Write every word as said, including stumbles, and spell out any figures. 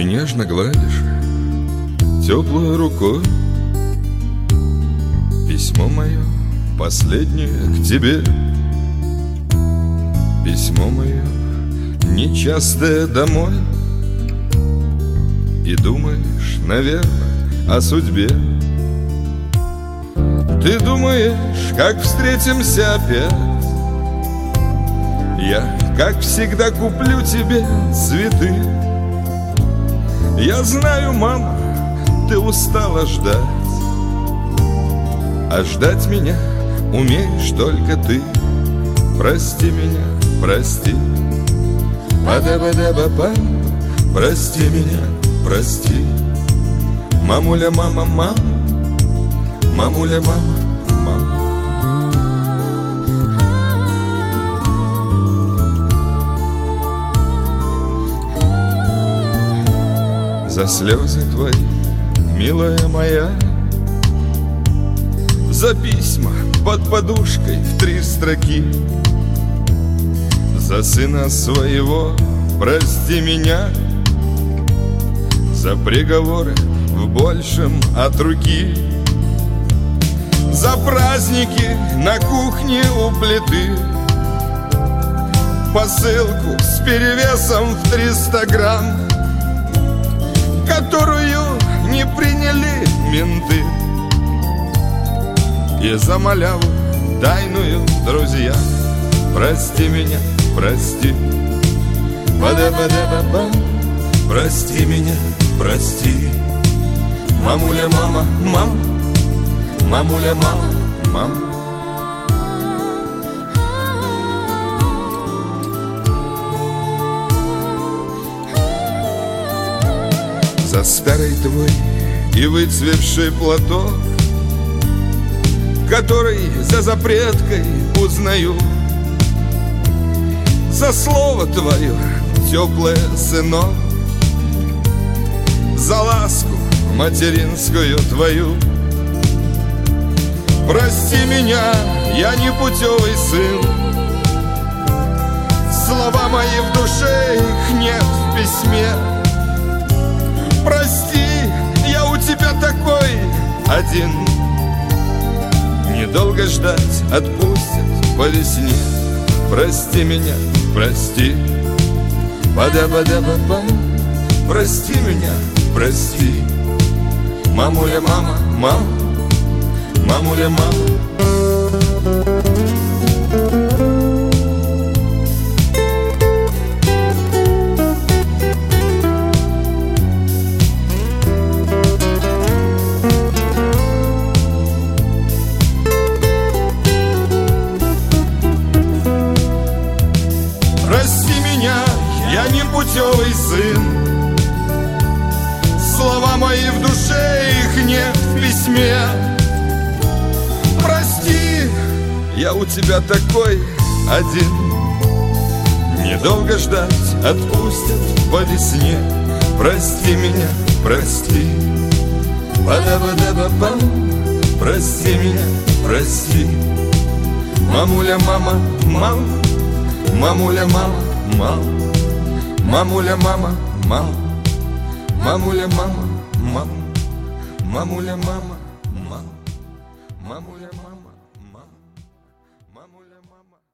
И нежно гладишь теплой рукой письмо мое последнее к тебе. Письмо мое нечастое домой. И думаешь, наверное, о судьбе. Ты думаешь, как встретимся опять. Я, как всегда, куплю тебе цветы. Я знаю, мама, ты устала ждать, а ждать меня умеешь только ты. Прости меня, прости. Па-да-ба-да-ба-па. Прости меня, прости. Мамуля, мама, мама. Мамуля, мама, мама. За слезы твои, милая моя, за письма под подушкой в три строки, за сына своего прости меня, за приговоры в большем от руки, за праздники на кухне у плиты, посылку с перевесом в триста грамм, которую не приняли менты, и за маляву тайную друзья. Прости меня, прости. Ба-да-ба-да-ба-ба. Прости меня, прости. Мамуля, мама, мама. Мамуля, мама, мама. За старый твой и выцветший платок, который за запреткой узнаю, за слово твое теплое, сынок, за ласку материнскую твою. Прости меня, я не путевый сын. Слова мои в душе, их нет в письме. Прости, я у тебя такой один. Недолго ждать, отпустят по весне. Прости меня, прости. Ба-да-ба-да-ба-ба. Прости меня, прости. Мамуля, мама, мама. Мамуля, мама. Прости меня, я не путевый сын. Слова мои в душе, их нет в письме. Прости, я у тебя такой один. Недолго ждать, отпустят по весне. Прости меня, прости. Ба-да-ба-да-ба-ба. Прости меня, прости. Мамуля, мама, мама. Мамуля, мама, мама. Мамуля, мама, мама. Мамуля, мама, мама. Мамуля, мама, мама. Мамуля, мама, мама. Мамуля, мама.